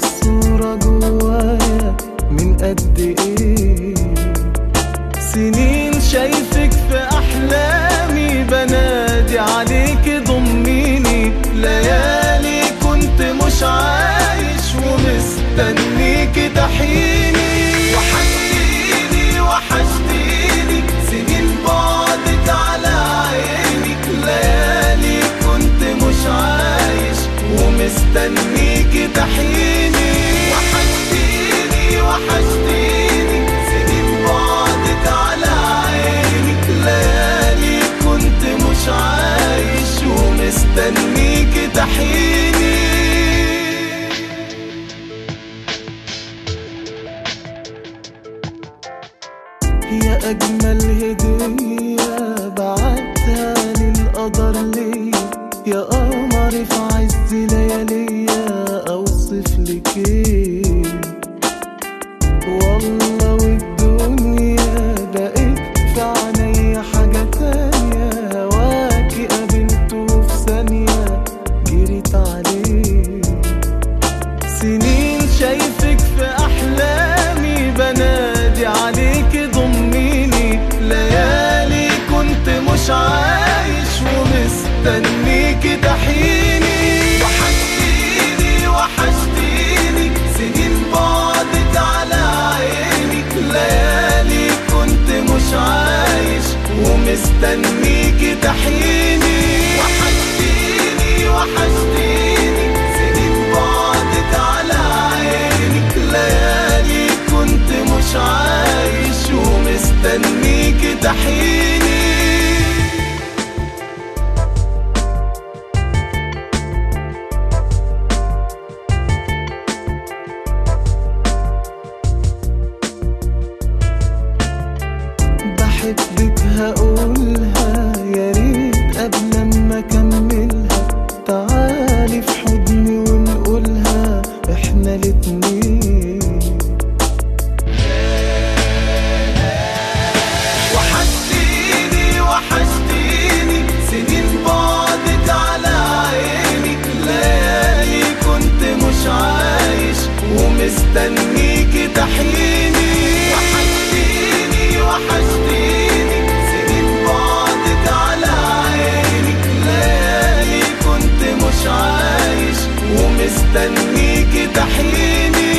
الصورة جوايا من قد ايه سنين شايفك في احلامي، بنادي عليك ضميني، ليالي كنت مش عايش ومستنيك تحيني. وحشتيني وحشتيني سنين بعدك على عيني، ليالي كنت مش عايش ومستنيك تحيني. وحشتيني وحشتيني سنين بعدك على عيني، ليالي كنت مش عايش ومستنيك تحيني. يا أجمل هدية بعتها للقدر ليا، يا قمري في عز لياليا أوصفلك ايه. والله والدنيا بقيت في عينيا حاجة تانية، هواكي قابلته في ثانية جريت عليه. سنين شايفك في أحلامي، بنادي عليك ضميني، ليالي كنت مش عايش ومستنيك تحيني. وحشتيني وحشتيني سنين بعدك على عيني، ليالي كنت مش عايش ومستنيك تحيني. وحشتيني وحشتيني سنين بعدك على عيني، ليالي كنت مش عايش ومستنيك تحيني. بحبك هقولها يا ريت قبل ما اكملها، تعالي في حضني ونقولها احنا الاتنين. وحشتيني وحشتيني سنين بعدك على عيني، ليالي كنت مش عايش ومستنيك تحيني. وحشتيني وحشتيني سنين بعدك على عيني، ليالي كنت مش عايش ومستنيك تحيني.